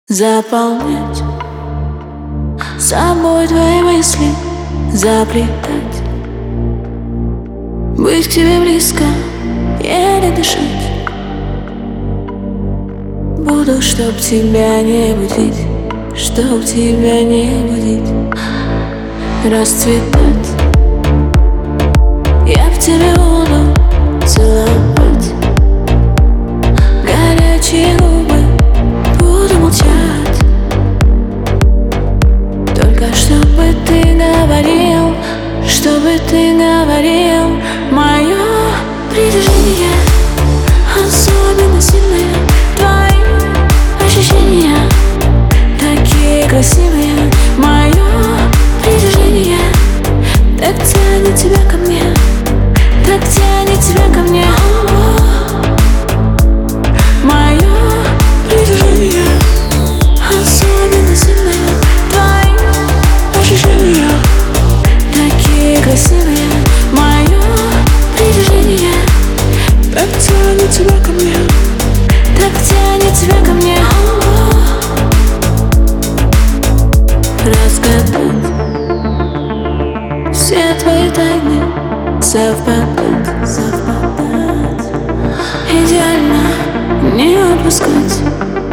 заполнять собой твои мысли, заплетать, быть к тебе близко, еле дышать. Буду, чтоб тебя не будить, чтоб тебя не будить, расцветать. Я в тебе буду целовать, горячие губы буду молчать. Только чтобы ты говорил, чтобы ты говорил. Мое притяжение особенно сильное, твои ощущения такие красивые. Мое притяжение так тянет тебя ко мне, так тянет тебя ко мне. Мое притяжение особенно сильное, твои ощущения такие красивые. Мое притяжение так тянет тебя ко мне, так тянет тебя ко мне. Разгадать все твои тайны, совпадать, совпадать, идеально не опускать,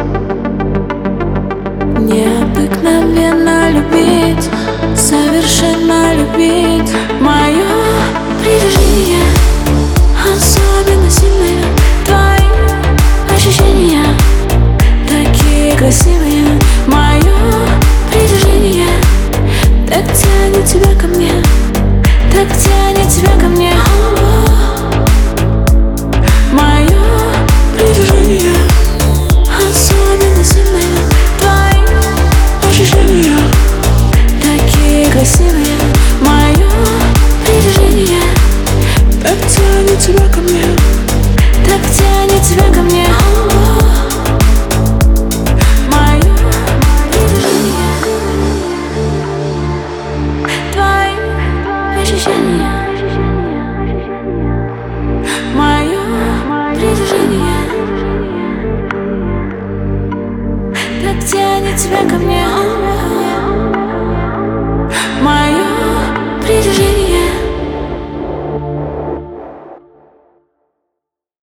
необыкновенно любить, совершенно любить. Мое притяжение особенно сильное, твои ощущения такие красивые. Мое притяжение так тянет тебя ко мне, так тянет тебя ко мне. Мое притяжение особенно сильное, твои ощущения такие красивые. Мое притяжение так тянет тебя ко мне, так тянет тебя ко мне. Мое притяжение, твои ощущения. Мое притяжение так тянет тебя ко мне.